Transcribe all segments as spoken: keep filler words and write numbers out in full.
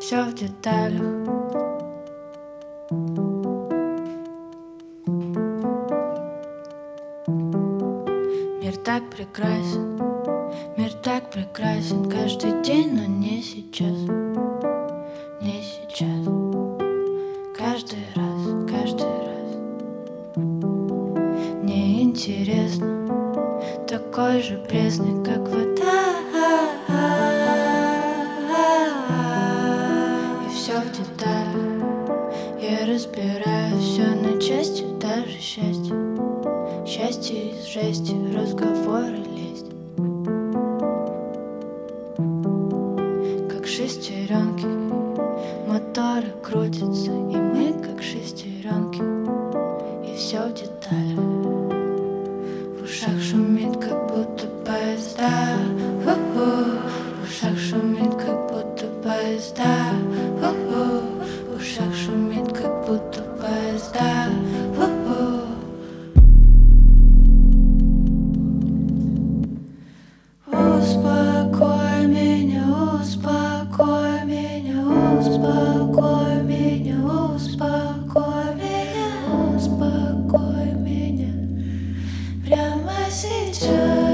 все в деталях. Мир так прекрасен, мир так прекрасен каждый день, но не сейчас, не сейчас. Каждый раз, каждый раз. Мне интересно, такой же пресный, как вода. И все в деталях. Я разбираю все на части, даже счастье. Счастье из жести, в разговоры лезть. Как шестеренки, моторы крутятся, и мы как шестеренки. И все в деталях. В ушах шумит, как будто поезда. У-у. В ушах шумит, как будто поезда. У-у. В ушах шумит, как будто поезда. У-у. Успокой меня, успокой меня, успокой меня, успокой меня, успокой меня прямо сейчас.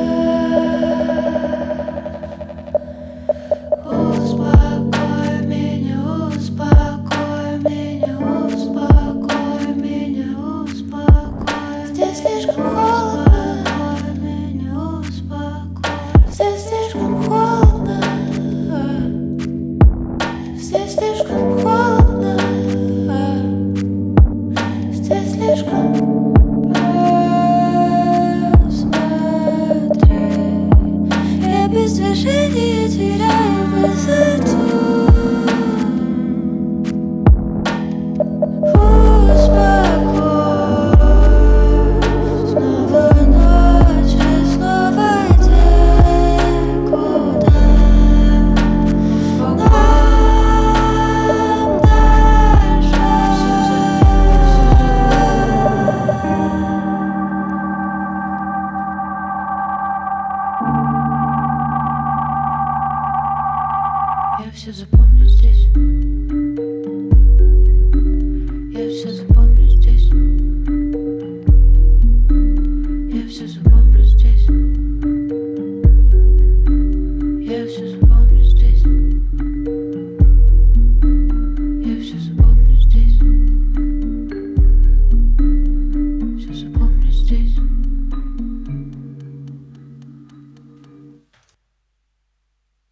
Успокой меня, успокой меня, успокой меня, успокой. Здесь слишком холодно. Здесь слишком холодно. Здесь слишком холодно. Здесь слишком. Посмотри, я без движения теряю высоту. Я все запомню здесь.